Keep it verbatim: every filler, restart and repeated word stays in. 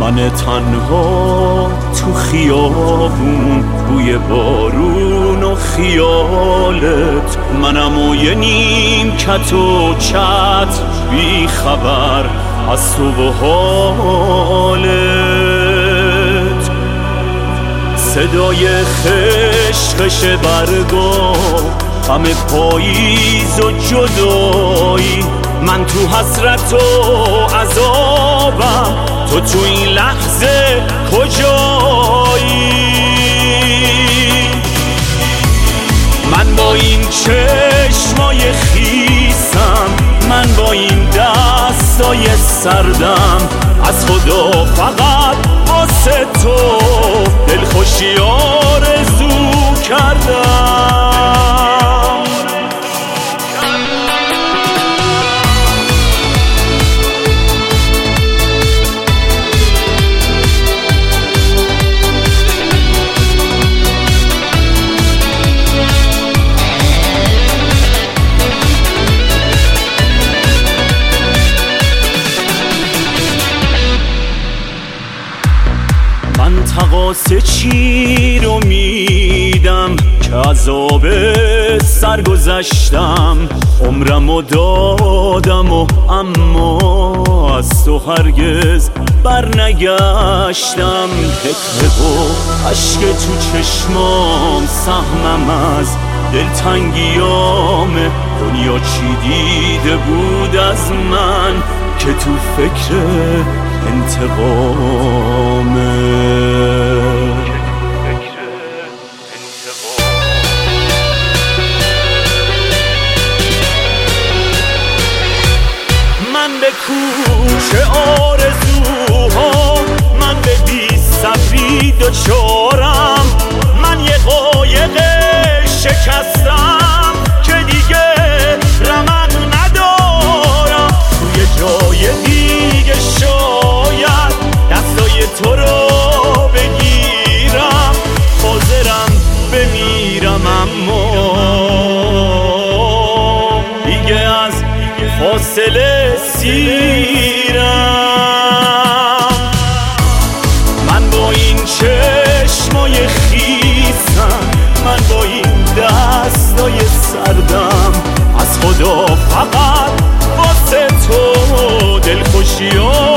من تنها تو خیابون، بوی بارون و خیالت، منم و یه نیم کت و چت، بی خبر از تو و حالت. صدای خشخش برگا، غم پاییز و جدایی، من تو حسرت و عذابم، تو تو این لحظه کجایی؟ من با این چشمای خیسم، من با این دستای سردم، از خدا فقط واسه تو دلخوشی آرزو کردم. من تقاص چی رو میدم که عذاب سرگذشتم، عمرمو دادم و اما از تو هرگز برنگشتم. حقه و عشق تو چشمام سهمم از دلتنگیام، دنیا چی دیده بود از من که تو فکر انتقامه. من به کوچه آرزوها، من به بی صبری دوچارم، من یه قایق شکستم که دیگه رمق ندارم، توی جای دیگه شاید دستای تو رو بگیرم، حاضرم بمیرم اما دیگه از فاصله سیرم. من با این چشمای خیسم، من با این دستای سردم، از خدا فقط واسه تو دلخوشی